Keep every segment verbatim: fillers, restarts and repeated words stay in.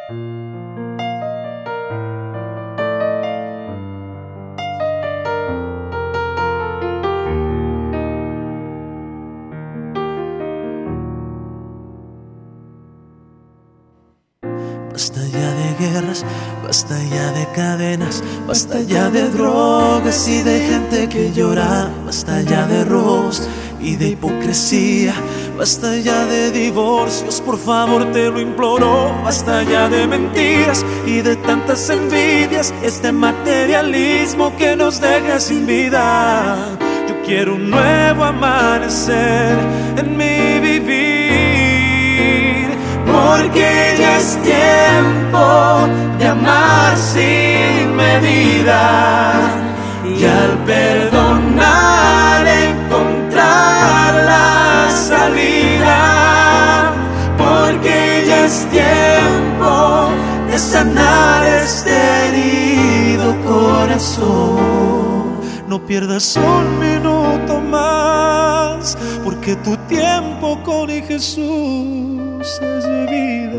Basta ya de guerras, basta ya de cadenas, basta ya de drogas y de gente que llora, basta ya de robos y de hipocresía, basta ya de divorcios, por favor te lo imploro, basta ya de mentiras y de tantas envidias, este materialismo que nos deja sin vida. Yo quiero un nuevo amanecer en mi vivir, porque ya es tiempo de amar sin medida y al perdonar encontrar la salida, porque ya es tiempo de sanar este herido corazón. No pierdas un minuto más, porque tu tiempo con Jesús es vida.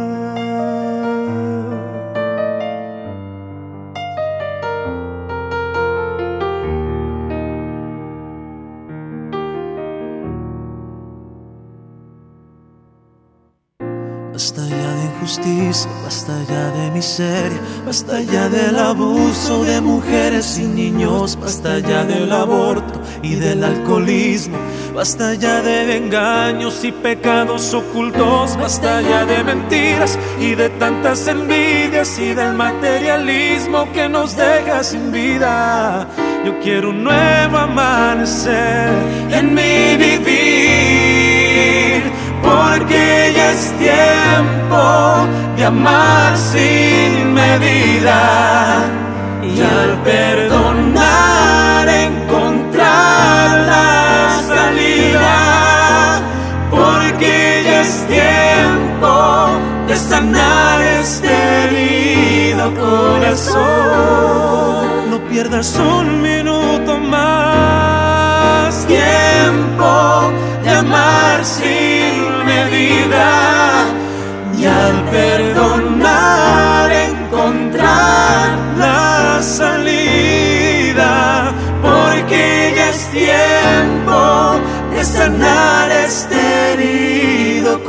Basta ya de injusticia, basta ya de miseria, basta ya del abuso de mujeres y niños, basta ya del aborto y del alcoholismo, basta ya de engaños y pecados ocultos, basta ya de mentiras y de tantas envidias y del materialismo que nos deja sin vida. Yo quiero un nuevo amanecer en mi vivir, porque ya es tiempo de amar sin medida y al perdonar encontrar la salida, porque ya es tiempo de sanar este herido corazón. No pierdas un minuto más, tiempo de amar sin medida y al perdonar encontrar la salida, porque ya es tiempo de sanar este herido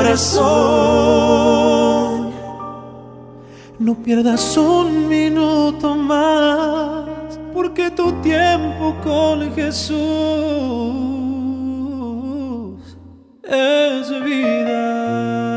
corazón. No pierdas un minuto más, porque tu tiempo con Jesús es vida.